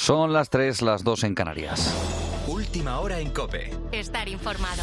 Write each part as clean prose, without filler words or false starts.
Son las 3, las 2 en Canarias. Última hora en COPE. Estar informado.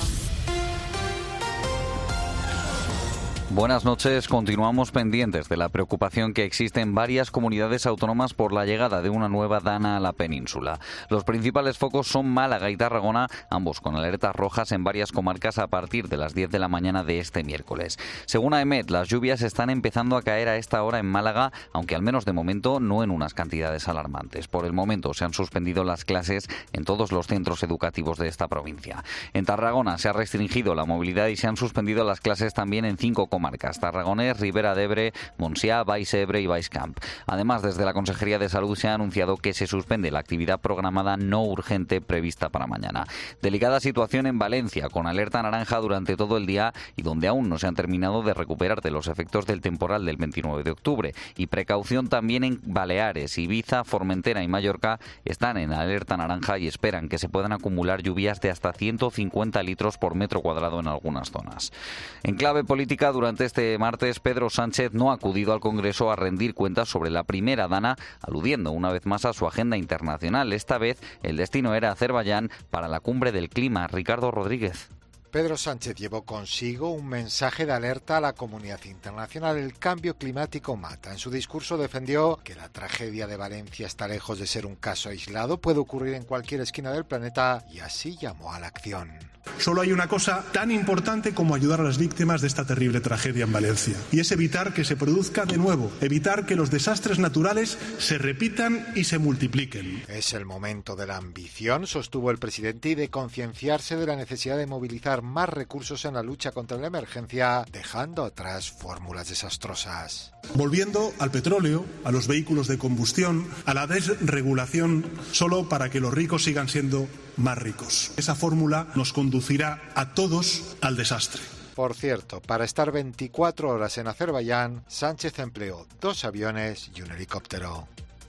Buenas noches. Continuamos pendientes de la preocupación que existe en varias comunidades autónomas por la llegada de una nueva dana a la península. Los principales focos son Málaga y Tarragona, ambos con alertas rojas en varias comarcas a partir de las 10 de la mañana de este miércoles. Según AEMET, las lluvias están empezando a caer a esta hora en Málaga, aunque al menos de momento no en unas cantidades alarmantes. Por el momento se han suspendido las clases en todos los centros educativos de esta provincia. En Tarragona se ha restringido la movilidad y se han suspendido las clases también en 5 comarcas: Tarragonés, Ribera d'Ebre, Montsià, Baix Ebre y Baix Camp. Además, desde la Consejería de Salud se ha anunciado que se suspende la actividad programada no urgente prevista para mañana. Delicada situación en Valencia, con alerta naranja durante todo el día y donde aún no se han terminado de recuperar de los efectos del temporal del 29 de octubre. Y precaución también en Baleares. Ibiza, Formentera y Mallorca están en alerta naranja y esperan que se puedan acumular lluvias de hasta 150 litros por metro cuadrado en algunas zonas. En clave política, durante este martes, Pedro Sánchez no ha acudido al Congreso a rendir cuentas sobre la primera dana, aludiendo una vez más a su agenda internacional. Esta vez el destino era Azerbaiyán para la cumbre del clima. Ricardo Rodríguez. Pedro Sánchez llevó consigo un mensaje de alerta a la comunidad internacional. El cambio climático mata. En su discurso defendió que la tragedia de Valencia está lejos de ser un caso aislado, puede ocurrir en cualquier esquina del planeta y así llamó a la acción. Solo hay una cosa tan importante como ayudar a las víctimas de esta terrible tragedia en Valencia, y es evitar que se produzca de nuevo, evitar que los desastres naturales se repitan y se multipliquen. Es el momento de la ambición, sostuvo el presidente, y de concienciarse de la necesidad de movilizar más recursos en la lucha contra la emergencia, dejando atrás fórmulas desastrosas. Volviendo al petróleo, a los vehículos de combustión, a la desregulación, solo para que los ricos sigan siendo más ricos. Esa fórmula nos conducirá a todos al desastre. Por cierto, para estar 24 horas en Azerbaiyán, Sánchez empleó 2 aviones y un helicóptero.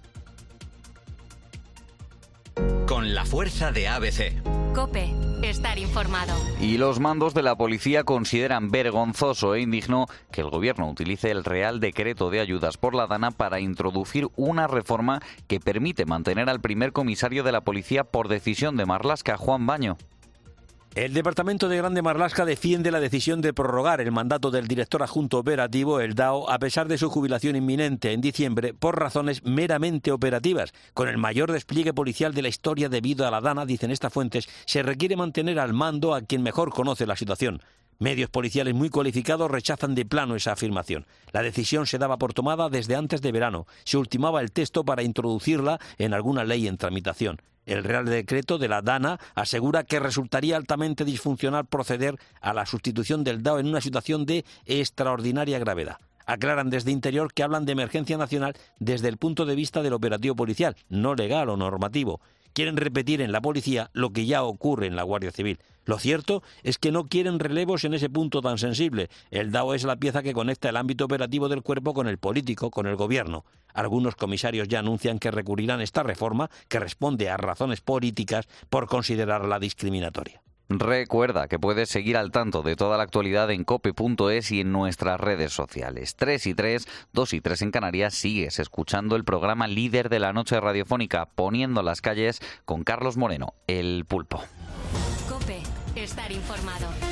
Con la fuerza de ABC. COPE. Estar informado. Y los mandos de la policía consideran vergonzoso e indigno que el gobierno utilice el Real Decreto de Ayudas por la Dana para introducir una reforma que permite mantener al primer comisario de la policía por decisión de Marlaska, Juan Baño. El Departamento de Grande Marlaska defiende la decisión de prorrogar el mandato del director adjunto operativo, el DAO, a pesar de su jubilación inminente en diciembre por razones meramente operativas. Con el mayor despliegue policial de la historia debido a la Dana, dicen estas fuentes, se requiere mantener al mando a quien mejor conoce la situación. Medios policiales muy cualificados rechazan de plano esa afirmación. La decisión se daba por tomada desde antes de verano. Se ultimaba el texto para introducirla en alguna ley en tramitación. El Real Decreto de la Dana asegura que resultaría altamente disfuncional proceder a la sustitución del DAO en una situación de extraordinaria gravedad. Aclaran desde Interior que hablan de emergencia nacional desde el punto de vista del operativo policial, no legal o normativo. Quieren repetir en la policía lo que ya ocurre en la Guardia Civil. Lo cierto es que no quieren relevos en ese punto tan sensible. El DAO es la pieza que conecta el ámbito operativo del cuerpo con el político, con el gobierno. Algunos comisarios ya anuncian que recurrirán a esta reforma, que responde a razones políticas, por considerarla discriminatoria. Recuerda que puedes seguir al tanto de toda la actualidad en cope.es y en nuestras redes sociales. 3 y 3, 2 y 3 en Canarias. Sigues escuchando el programa líder de la noche radiofónica, Poniendo las calles, con Carlos Moreno, el Pulpo. COPE. Estar informado.